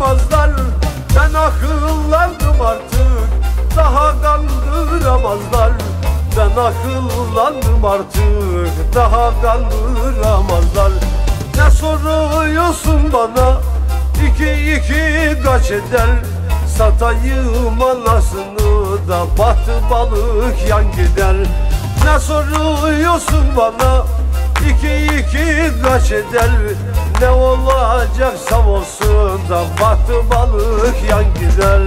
kandıramazlar. Ben akıllandım artık, daha kandıramazlar. Ben akıllandım artık, daha kandıramazlar. Ne soruyorsun bana, iki iki kaç eder? Satayım anasını da bahtı balık yan gider. Ne soruyorsun bana, iki iki kaç eder? Ne olacaksa olsun da bahtı balık yan gider.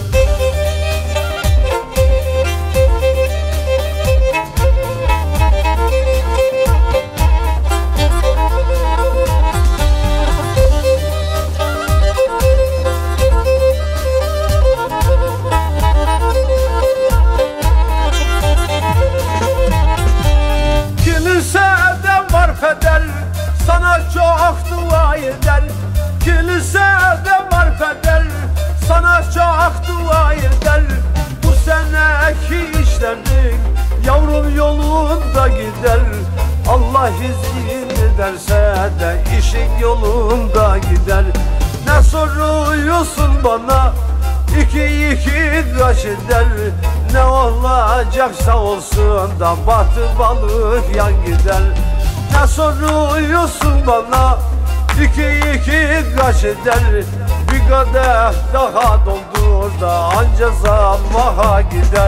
Sana çok dua eder. Kilisede var peder, sana çok dua eder. Bu seneki işlerin yavrum yolunda gider. Allah izin ederse de işin yolunda gider. Ne soruyorsun bana, iki iki kaç eder? Ne olacaksa olsun da bahtı balık yan gider. Ne soruyorsun bana, iki iki kaç eder? Bir kadeh daha doldur da anca sabaha gider.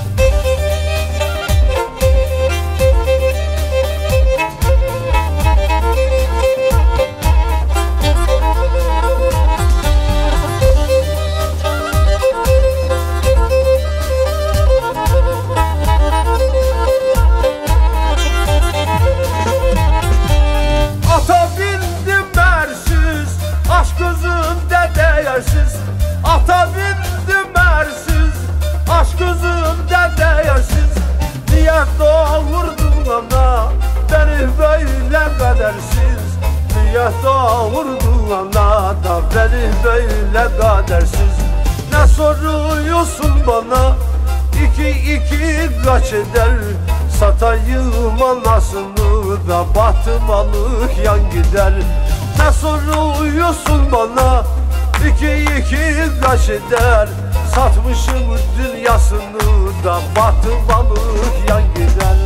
Ata bindim ersiz, aşk gözümde değersiz. Niye doğurdun ana beni böyle kadersiz? Niye doğurdun ana da beni böyle kadersiz? Ne soruyorsun bana, iki iki kaç eder? Satayım anasını da bahtı balık yan gider. Ne soruyorsun bana, İki iki kaç eder? Satmışım dünyasını da bahtı balık yan gider.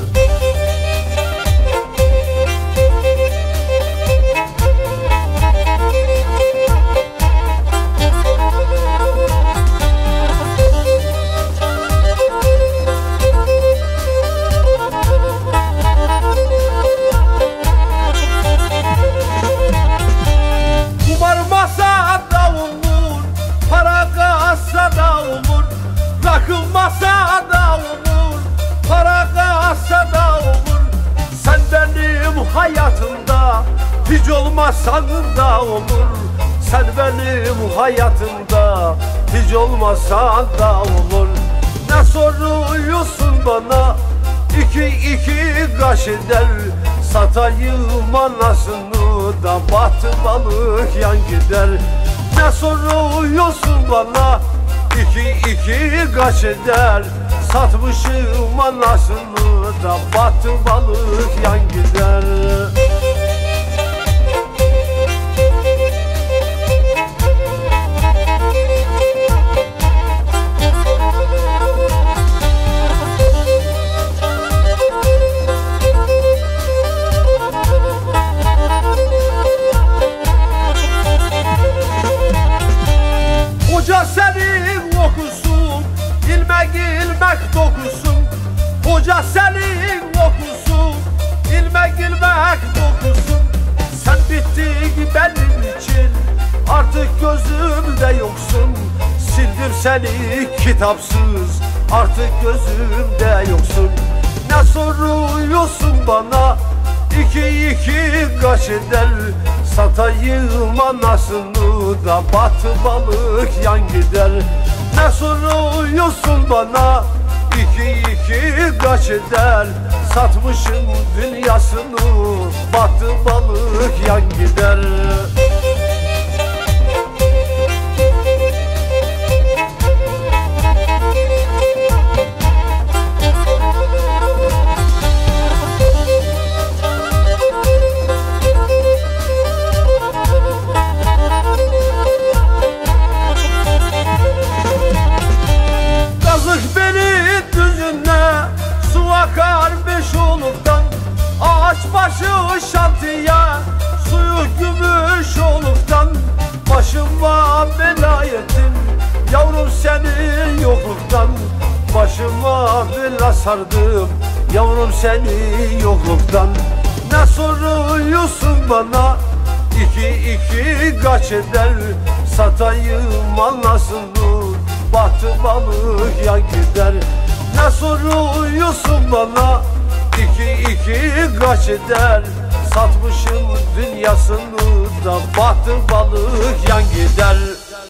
Rakılmasa da olur, para kalsa da olur. Sen benim hayatımda hiç olmasan da olur. Sen benim hayatımda hiç olmasan da olur. Ne soruyorsun bana, iki iki kaç eder? Satayım anasını da bahtı balık yan gider. Ne soruyorsun bana, İki iki kaç eder? Satmışım anasını da bahtı balık yan gider. Hoca senin okusun, ilmek ilmek dokusun. Hoca senin okusun, ilmek ilmek dokusun. Sen bittin benim için, artık gözümde yoksun. Sildim seni kitapsız, artık gözümde yoksun. Ne soruyorsun bana, iki iki kaç eder? Satayım anasını da bahtı balık yan gider. Ne soruyorsun bana, iki iki kaç eder? Satmışım dünyasını, bahtı balık yan gider. başıma bela ettin. Yavrum senin yokluktan başıma bela sardım. Yavrum senin yokluktan. Ne soruyorsun bana? İki kaç eder? Satayım anlasın dur, bahtı balık ya gider. Ne soruyorsun bana? İki kaç eder? Satmışım dünyasını da bahtı balık yan gider.